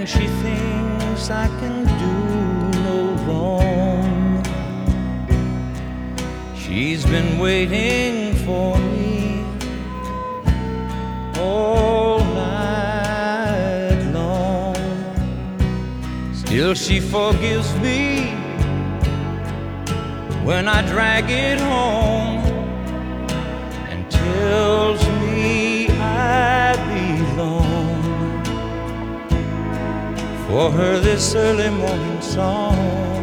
she thinks I can do no wrong. She's been waiting for me all night long. Still she forgives me when I drag it home and tells me I belong. For her this early morning song,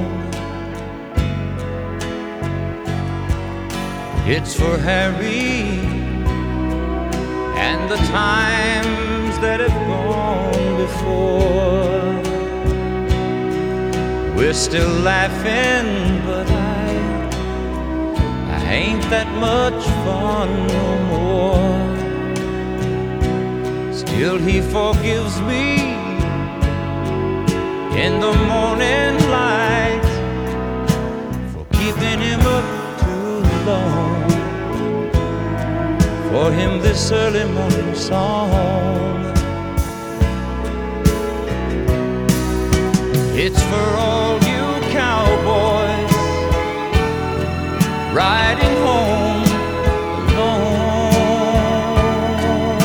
it's for Harry and the times that have gone before. We're still laughing, but I ain't that much fun no more. Still he forgives me in the morning light for keeping him up too long. For him this early morning song, it's for all you cowboys riding home alone.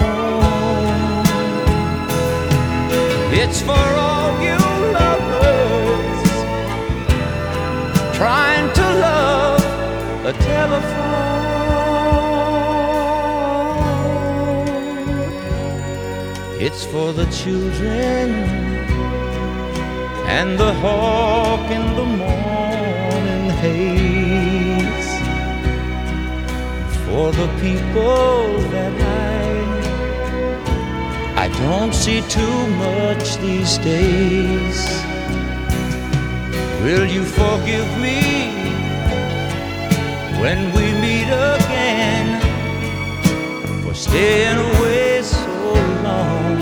It's for all you lovers trying to love a telephone. It's for the children and the hawk in the morning haze, for the people that I don't see too much these days. Will you forgive me when we meet again for staying away so long?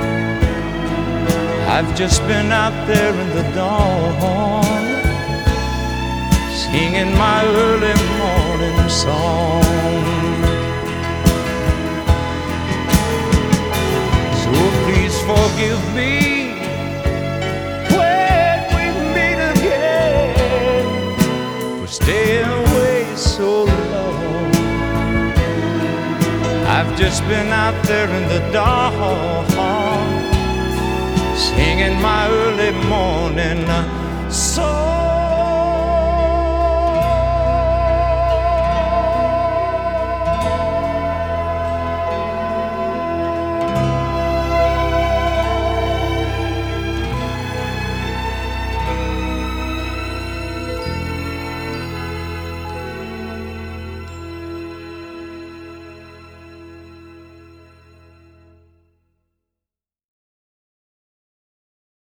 I've just been out there in the dawn, singing my early morning song. So please forgive me when we meet again for staying away so long. I've just been out there in the dawn, singing my early morning song.